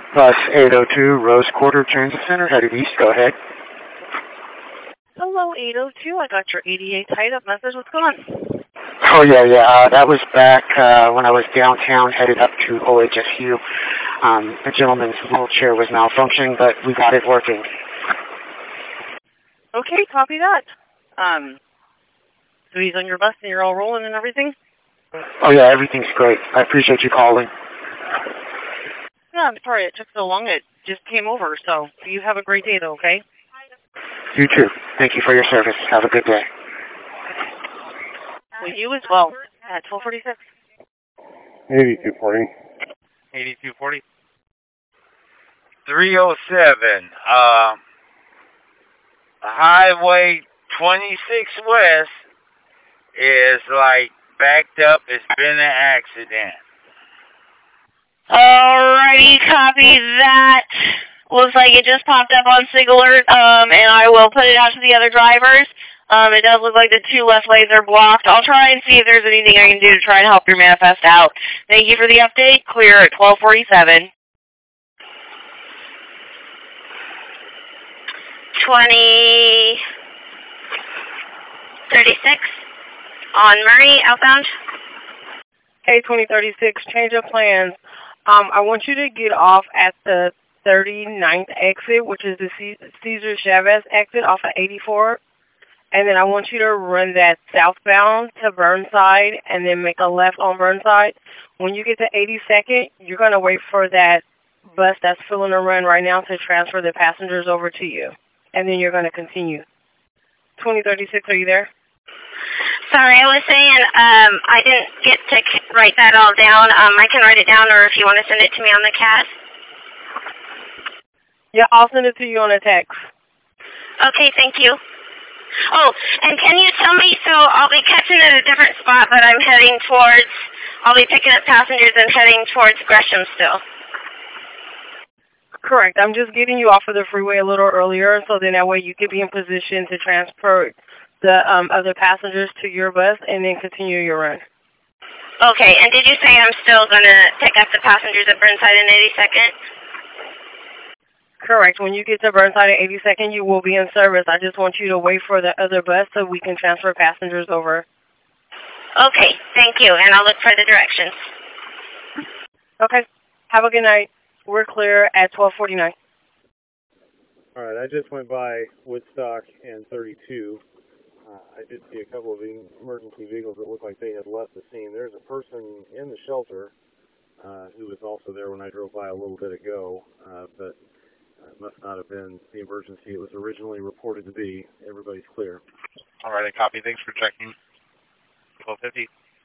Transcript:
Bus 802, Rose Quarter Transit Center, headed east. Go ahead. Hello, 802. I got your 88 tied-up message. What's going on? Oh, yeah. That was back when I was downtown, headed up to OHSU. The gentleman's wheelchair was malfunctioning, but we got it working. Okay, copy that. So he's on your bus and you're all rolling and everything? Oh, yeah, everything's great. I appreciate you calling. Yeah, I'm sorry it took so long. It just came over, so you have a great day, though, okay? You too. Thank you for your service. Have a good day. Well, you as well. At 1246. 8240. 8240. 307. Highway 26 West is like backed up. It's been an accident. Alrighty, copy that. Looks like it just popped up on Sig Alert, and I will put it out to the other drivers. It does look like the two left lanes are blocked. I'll try and see if there's anything I can do to try and help your manifest out. Thank you for the update. Clear at 1247. 2036 on Murray, outbound. Hey, 2036, change of plans. I want you to get off at the 39th exit, which is the Cesar Chavez exit off of 84. And then I want you to run that southbound to Burnside and then make a left on Burnside. When you get to 82nd, you're going to wait for that bus that's filling a run right now to transfer the passengers over to you. And then you're going to continue. 2036, are you there? Sorry, I was saying I didn't get to write that all down. I can write it down, or if you want to send it to me on the CAT. Yeah, I'll send it to you on a text. Okay, thank you. Oh, and can you tell me, so I'll be catching at a different spot, but I'll be picking up passengers and heading towards Gresham still. Correct. I'm just getting you off of the freeway a little earlier, so then that way you could be in position to transfer the other passengers to your bus and then continue your run. Okay, and did you say I'm still going to pick up the passengers at Burnside in 82nd? Correct. When you get to Burnside at 82nd, you will be in service. I just want you to wait for the other bus so we can transfer passengers over. Okay, thank you, and I'll look for the directions. Okay. Have a good night. We're clear at 1249. All right, I just went by Woodstock and 32. I did see a couple of emergency vehicles that looked like they had left the scene. There's a person in the shelter who was also there when I drove by a little bit ago, but it must not have been the emergency it was originally reported to be. Everybody's clear. All right, I copy. Thanks for checking. 1250.